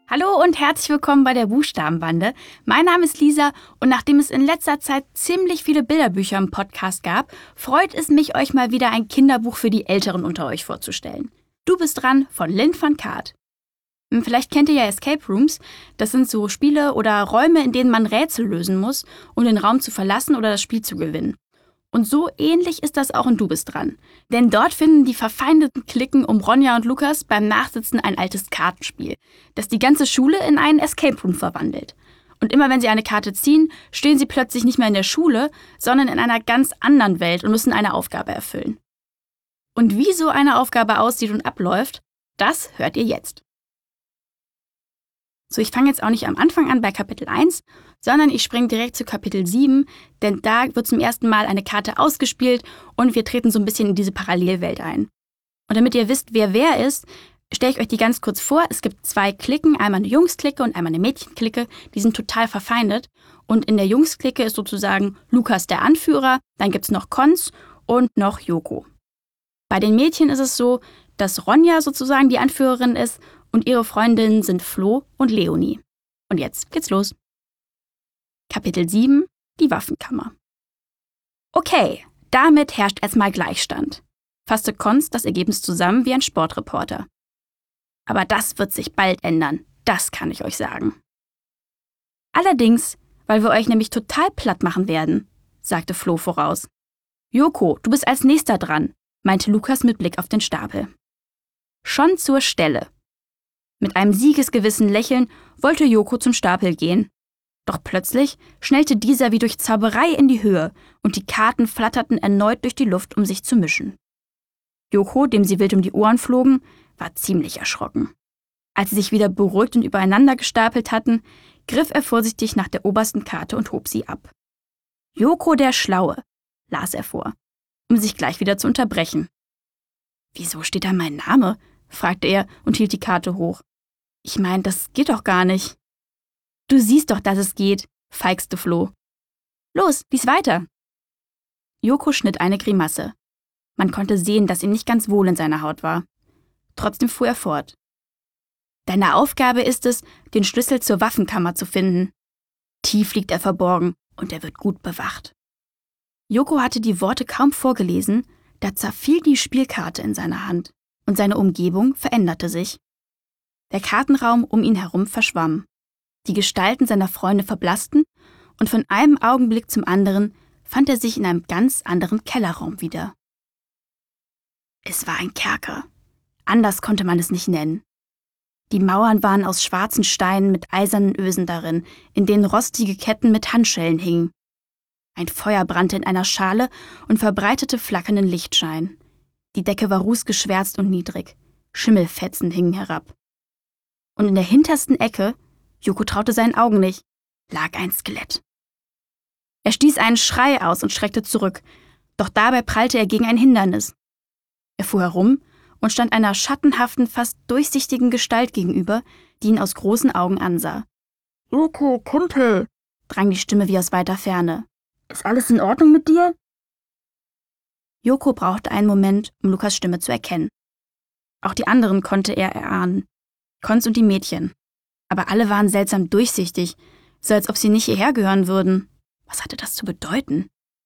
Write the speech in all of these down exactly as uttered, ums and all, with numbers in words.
Hallo und herzlich willkommen bei der Buchstabenbande. Mein Name ist Lisa und nachdem es in letzter Zeit ziemlich viele Bilderbücher im Podcast gab, freut es mich, euch mal wieder ein Kinderbuch für die Älteren unter euch vorzustellen. Du bist dran von Lynn van Kaart. Vielleicht kennt ihr ja Escape Rooms. Das sind so Spiele oder Räume, in denen man Rätsel lösen muss, um den Raum zu verlassen oder das Spiel zu gewinnen. Und so ähnlich ist das auch in Du bist dran. Denn dort finden die verfeindeten Cliquen um Ronja und Lukas beim Nachsitzen ein altes Kartenspiel, das die ganze Schule in einen Escape Room verwandelt. Und immer wenn sie eine Karte ziehen, stehen sie plötzlich nicht mehr in der Schule, sondern in einer ganz anderen Welt und müssen eine Aufgabe erfüllen. Und wie so eine Aufgabe aussieht und abläuft, das hört ihr jetzt. So, ich fange jetzt auch nicht am Anfang an bei Kapitel eins, sondern ich springe direkt zu Kapitel sieben, denn da wird zum ersten Mal eine Karte ausgespielt und wir treten so ein bisschen in diese Parallelwelt ein. Und damit ihr wisst, wer wer ist, stelle ich euch die ganz kurz vor. Es gibt zwei Cliquen, einmal eine Jungs-Clique und einmal eine Mädchen-Clique, die sind total verfeindet. Und in der Jungs-Clique ist sozusagen Lukas der Anführer, dann gibt es noch Cons und noch Yoko. Bei den Mädchen ist es so, dass Ronja sozusagen die Anführerin ist und ihre Freundinnen sind Flo und Leonie. Und jetzt geht's los. Kapitel sieben, die Waffenkammer. Okay, damit herrscht erstmal Gleichstand, fasste Cons das Ergebnis zusammen wie ein Sportreporter. Aber das wird sich bald ändern, das kann ich euch sagen. Allerdings, weil wir euch nämlich total platt machen werden, sagte Flo voraus. Yoko, du bist als nächster dran, meinte Lukas mit Blick auf den Stapel. Schon zur Stelle. Mit einem siegesgewissen Lächeln wollte Yoko zum Stapel gehen. Doch plötzlich schnellte dieser wie durch Zauberei in die Höhe und die Karten flatterten erneut durch die Luft, um sich zu mischen. Yoko, dem sie wild um die Ohren flogen, war ziemlich erschrocken. Als sie sich wieder beruhigt und übereinander gestapelt hatten, griff er vorsichtig nach der obersten Karte und hob sie ab. Yoko der Schlaue, las er vor, um sich gleich wieder zu unterbrechen. »Wieso steht da mein Name?« fragte er und hielt die Karte hoch. »Ich meine, das geht doch gar nicht.« »Du siehst doch, dass es geht«, feixte Flo. »Los, lies weiter.« Yoko schnitt eine Grimasse. Man konnte sehen, dass ihm nicht ganz wohl in seiner Haut war. Trotzdem fuhr er fort. »Deine Aufgabe ist es, den Schlüssel zur Waffenkammer zu finden. Tief liegt er verborgen und er wird gut bewacht.« Yoko hatte die Worte kaum vorgelesen, da zerfiel die Spielkarte in seiner Hand und seine Umgebung veränderte sich. Der Kartenraum um ihn herum verschwamm. Die Gestalten seiner Freunde verblassten und von einem Augenblick zum anderen fand er sich in einem ganz anderen Kellerraum wieder. Es war ein Kerker. Anders konnte man es nicht nennen. Die Mauern waren aus schwarzen Steinen mit eisernen Ösen darin, in denen rostige Ketten mit Handschellen hingen. Ein Feuer brannte in einer Schale und verbreitete flackernden Lichtschein. Die Decke war rußgeschwärzt und niedrig. Schimmelfetzen hingen herab. Und in der hintersten Ecke, Yoko traute seinen Augen nicht, lag ein Skelett. Er stieß einen Schrei aus und schreckte zurück, doch dabei prallte er gegen ein Hindernis. Er fuhr herum und stand einer schattenhaften, fast durchsichtigen Gestalt gegenüber, die ihn aus großen Augen ansah. »Yoko, Kumpel«, drang die Stimme wie aus weiter Ferne. »Ist alles in Ordnung mit dir?« Yoko brauchte einen Moment, um Lukas Stimme zu erkennen. Auch die anderen konnte er erahnen. Cons und die Mädchen. Aber alle waren seltsam durchsichtig, so als ob sie nicht hierher gehören würden. Was hatte das zu bedeuten?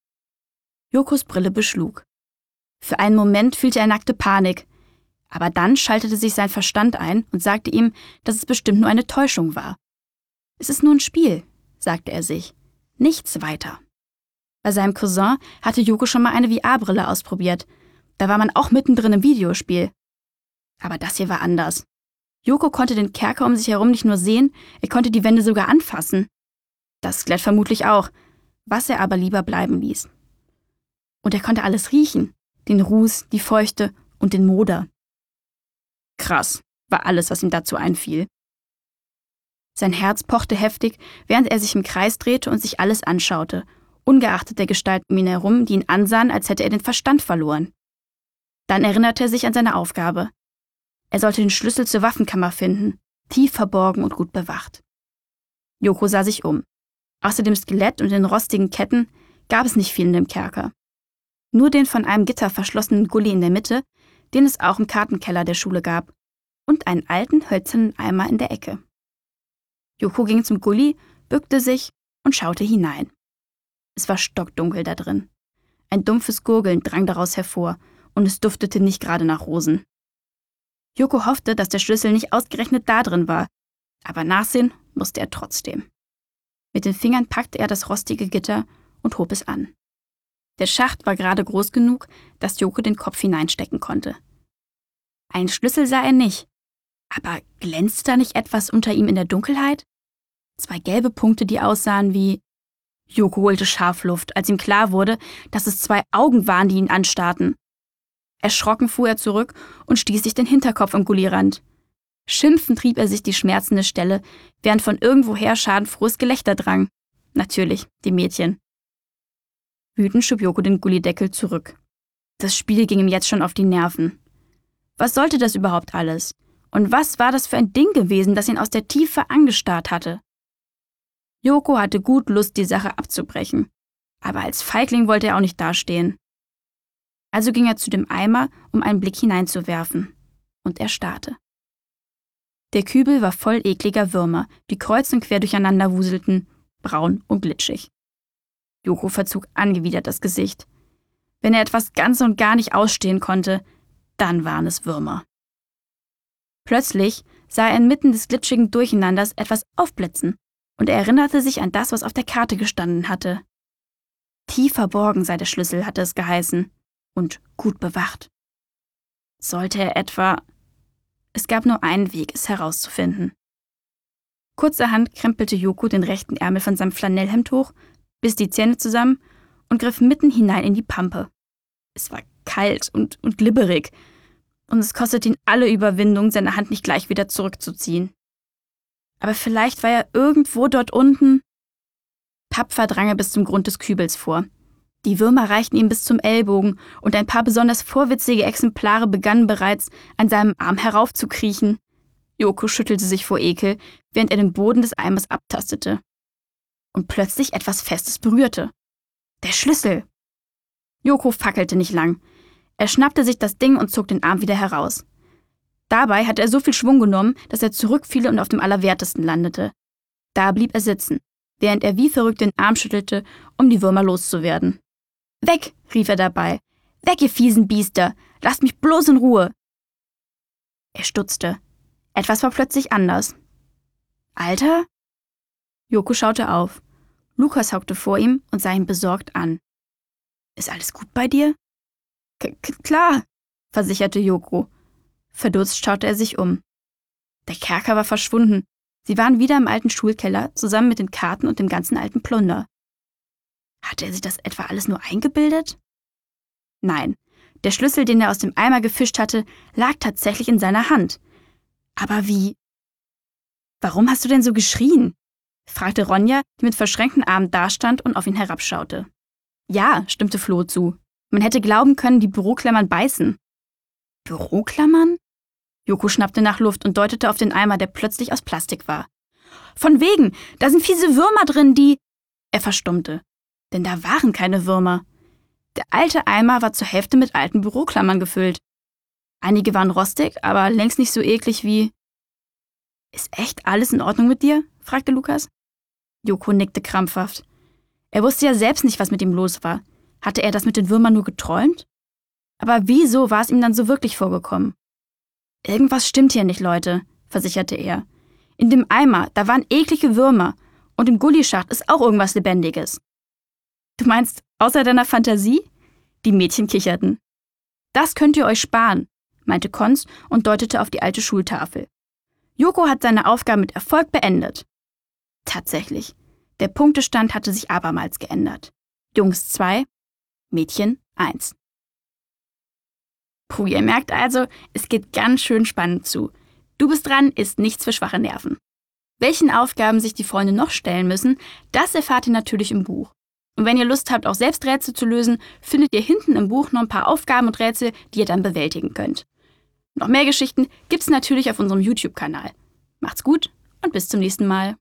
Yokos Brille beschlug. Für einen Moment fühlte er nackte Panik, aber dann schaltete sich sein Verstand ein und sagte ihm, dass es bestimmt nur eine Täuschung war. Es ist nur ein Spiel, sagte er sich. Nichts weiter. Bei seinem Cousin hatte Yoko schon mal eine V R-Brille ausprobiert. Da war man auch mittendrin im Videospiel. Aber das hier war anders. Yoko konnte den Kerker um sich herum nicht nur sehen, er konnte die Wände sogar anfassen. Das Skelett vermutlich auch, was er aber lieber bleiben ließ. Und er konnte alles riechen, den Ruß, die Feuchte und den Moder. Krass, war alles, was ihm dazu einfiel. Sein Herz pochte heftig, während er sich im Kreis drehte und sich alles anschaute, ungeachtet der Gestalten um ihn herum, die ihn ansahen, als hätte er den Verstand verloren. Dann erinnerte er sich an seine Aufgabe. Er sollte den Schlüssel zur Waffenkammer finden, tief verborgen und gut bewacht. Yoko sah sich um. Außer dem Skelett und den rostigen Ketten gab es nicht viel in dem Kerker. Nur den von einem Gitter verschlossenen Gully in der Mitte, den es auch im Kartenkeller der Schule gab, und einen alten, hölzernen Eimer in der Ecke. Yoko ging zum Gully, bückte sich und schaute hinein. Es war stockdunkel da drin. Ein dumpfes Gurgeln drang daraus hervor und es duftete nicht gerade nach Rosen. Yoko hoffte, dass der Schlüssel nicht ausgerechnet da drin war, aber nachsehen musste er trotzdem. Mit den Fingern packte er das rostige Gitter und hob es an. Der Schacht war gerade groß genug, dass Yoko den Kopf hineinstecken konnte. Einen Schlüssel sah er nicht, aber glänzte da nicht etwas unter ihm in der Dunkelheit? Zwei gelbe Punkte, die aussahen wie... Yoko holte scharf Luft, als ihm klar wurde, dass es zwei Augen waren, die ihn anstarrten. Erschrocken fuhr er zurück und stieß sich den Hinterkopf am Gullirand. Schimpfend trieb er sich die schmerzende Stelle, während von irgendwoher schadenfrohes Gelächter drang. Natürlich, die Mädchen. Wütend schob Yoko den Gullideckel zurück. Das Spiel ging ihm jetzt schon auf die Nerven. Was sollte das überhaupt alles? Und was war das für ein Ding gewesen, das ihn aus der Tiefe angestarrt hatte? Yoko hatte gut Lust, die Sache abzubrechen. Aber als Feigling wollte er auch nicht dastehen. Also ging er zu dem Eimer, um einen Blick hineinzuwerfen. Und er starrte. Der Kübel war voll ekliger Würmer, die kreuz und quer durcheinander wuselten, braun und glitschig. Yoko verzog angewidert das Gesicht. Wenn er etwas ganz und gar nicht ausstehen konnte, dann waren es Würmer. Plötzlich sah er inmitten des glitschigen Durcheinanders etwas aufblitzen und er erinnerte sich an das, was auf der Karte gestanden hatte. Tief verborgen sei der Schlüssel, hatte es geheißen, und gut bewacht. Sollte er etwa... Es gab nur einen Weg, es herauszufinden. Kurzerhand krempelte Yoko den rechten Ärmel von seinem Flanellhemd hoch, biss die Zähne zusammen und griff mitten hinein in die Pampe. Es war kalt und, und glibberig, und es kostete ihn alle Überwindung, seine Hand nicht gleich wieder zurückzuziehen. Aber vielleicht war er irgendwo dort unten. Tapfer drang er bis zum Grund des Kübels vor. Die Würmer reichten ihm bis zum Ellbogen und ein paar besonders vorwitzige Exemplare begannen bereits, an seinem Arm heraufzukriechen. Yoko schüttelte sich vor Ekel, während er den Boden des Eimers abtastete. Und plötzlich etwas Festes berührte. Der Schlüssel! Yoko fackelte nicht lang. Er schnappte sich das Ding und zog den Arm wieder heraus. Dabei hatte er so viel Schwung genommen, dass er zurückfiel und auf dem Allerwertesten landete. Da blieb er sitzen, während er wie verrückt den Arm schüttelte, um die Würmer loszuwerden. »Weg«, rief er dabei. »Weg, ihr fiesen Biester! Lasst mich bloß in Ruhe!« Er stutzte. Etwas war plötzlich anders. »Alter?« Yoko schaute auf. Lukas hockte vor ihm und sah ihn besorgt an. »Ist alles gut bei dir?« K- »Klar«, versicherte Yoko. Verdutzt schaute er sich um. Der Kerker war verschwunden. Sie waren wieder im alten Schulkeller, zusammen mit den Karten und dem ganzen alten Plunder. Hatte er sich das etwa alles nur eingebildet? Nein, der Schlüssel, den er aus dem Eimer gefischt hatte, lag tatsächlich in seiner Hand. Aber wie? »Warum hast du denn so geschrien?« fragte Ronja, die mit verschränkten Armen dastand und auf ihn herabschaute. »Ja«, stimmte Flo zu. »Man hätte glauben können, die Büroklammern beißen.« »Büroklammern?« Yoko schnappte nach Luft und deutete auf den Eimer, der plötzlich aus Plastik war. »Von wegen, da sind fiese Würmer drin, die...« Er verstummte, denn da waren keine Würmer. Der alte Eimer war zur Hälfte mit alten Büroklammern gefüllt. Einige waren rostig, aber längst nicht so eklig wie... »Ist echt alles in Ordnung mit dir?« fragte Lukas. Yoko nickte krampfhaft. Er wusste ja selbst nicht, was mit ihm los war. Hatte er das mit den Würmern nur geträumt? Aber wieso war es ihm dann so wirklich vorgekommen? »Irgendwas stimmt hier nicht, Leute«, versicherte er. »In dem Eimer, da waren eklige Würmer. Und im Gullischacht ist auch irgendwas Lebendiges.« »Du meinst, außer deiner Fantasie?« Die Mädchen kicherten. »Das könnt ihr euch sparen«, meinte Konz und deutete auf die alte Schultafel. Yoko hat seine Aufgabe mit Erfolg beendet. Tatsächlich, der Punktestand hatte sich abermals geändert. Jungs zwei, Mädchen eins. Puh, ihr merkt also, es geht ganz schön spannend zu. Du bist dran ist nichts für schwache Nerven. Welchen Aufgaben sich die Freunde noch stellen müssen, das erfahrt ihr natürlich im Buch. Und wenn ihr Lust habt, auch selbst Rätsel zu lösen, findet ihr hinten im Buch noch ein paar Aufgaben und Rätsel, die ihr dann bewältigen könnt. Noch mehr Geschichten gibt's natürlich auf unserem YouTube-Kanal. Macht's gut und bis zum nächsten Mal.